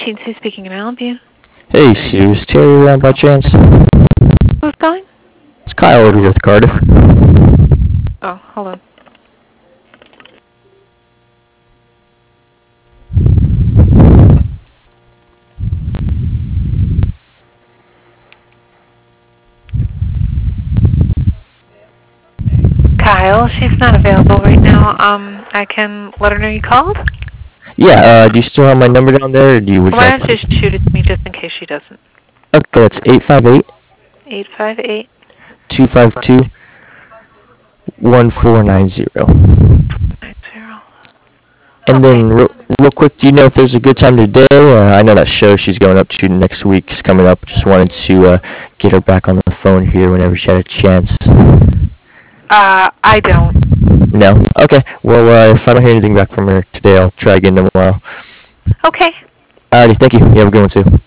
Machine 2 speaking. Can I help you? Hey, Sue, is Terry around by chance? Who's calling? It's Kyle over here with Cardiff. Oh, hold on. Kyle, she's not available right now. I can let her know you called? Yeah, do you still have my number down there, or would you Why like don't you shoot it to me just in case she doesn't? Okay, that's 858 858-252-1490. 90. And Okay. then, real quick, do you know if there's a good time today? I know that show she's going up to next week is coming up. Just wanted to get her back on the phone here whenever she had a chance. I don't. No? Okay. Well, if I don't hear anything back from her today, I'll try again tomorrow. Okay. Alrighty, thank you. You have a good one, too.